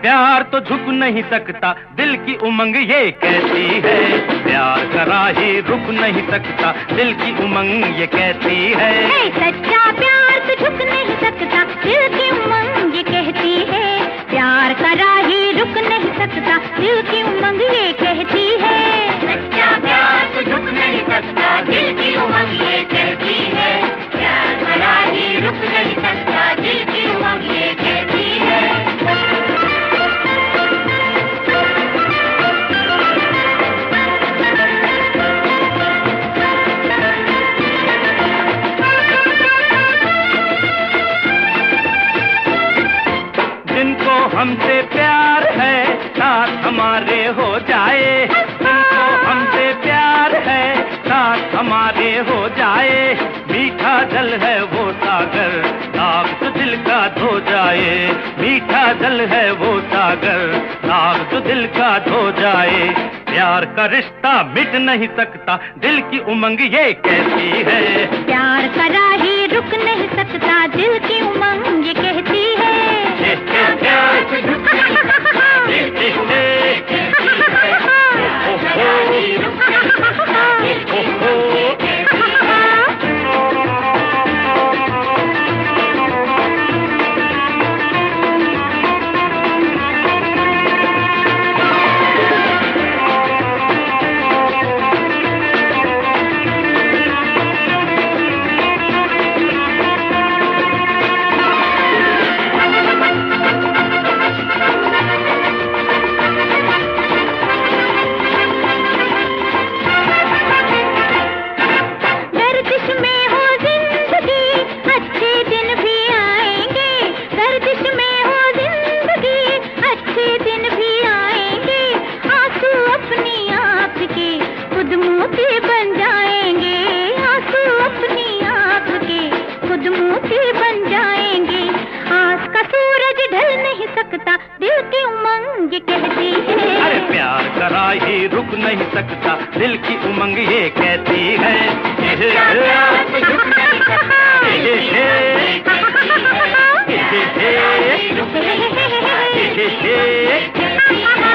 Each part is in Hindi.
प्यार तो झुक नहीं सकता, दिल की उमंग ये कहती है। प्यार का राही रुक नहीं सकता, दिल की उमंग ये कहती है। सच्चा प्यार तो झुक नहीं सकता, दिल की उमंग ये कहती है। प्यार का राही रुक नहीं सकता, दिल की उमंग ये कहती है। सच्चा प्यार तो झुक नहीं सकता, दिल की उमंग ये कहती है। प्यार का राही रुक नहीं सकता, दिल की उमंग ये कहती है। जिनको हमसे प्यार है साथ हमारे हो जाए, जिनको हमसे प्यार है साथ हमारे हो जाए। मीठा जल है वो सागर, दाग तो दिल का धो जाए। मीठा जल है वो सागर, दाग तो दिल का धो जाए। प्यार का रिश्ता मिट नहीं सकता, दिल की उमंग ये कहती है। प्यार का राही रुक नहीं सकता, दिल की उमंग ये कहती है। प्यार तो झुक नहीं सकता, दिल की उमंग ये कहती है। प्यार का राही रुक नहीं सकता, दिल की उमंग ये कहती है। दिल की उमंग ये कहती है। अरे प्यार का राही रुक नहीं सकता, दिल की उमंग ये कहती है। प्यार तो झुक नहीं सकता, दिल की उमंग ये कहती है। प्यार का राही रुक नहीं सकता, दिल की उमंग ये कहती है।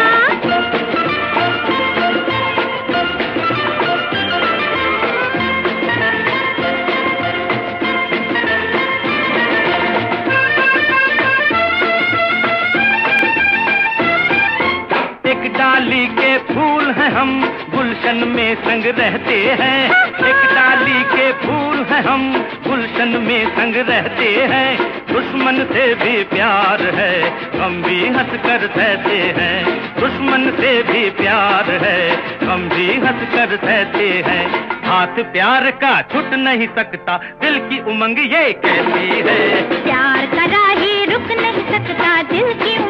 डाली के फूल हैं हम गुलशन में संग रहते हैं। एक डाली के फूल हैं हम गुलशन में संग रहते हैं। दुश्मन से भी प्यार है, हम भी हंस कर सहते हैं। दुश्मन से भी प्यार है, हम भी हंस कर सहते हैं। हाथ प्यार का छूट नहीं सकता, दिल की उमंग ये कहती है। प्यार का राही रुक नहीं सकता, दिल की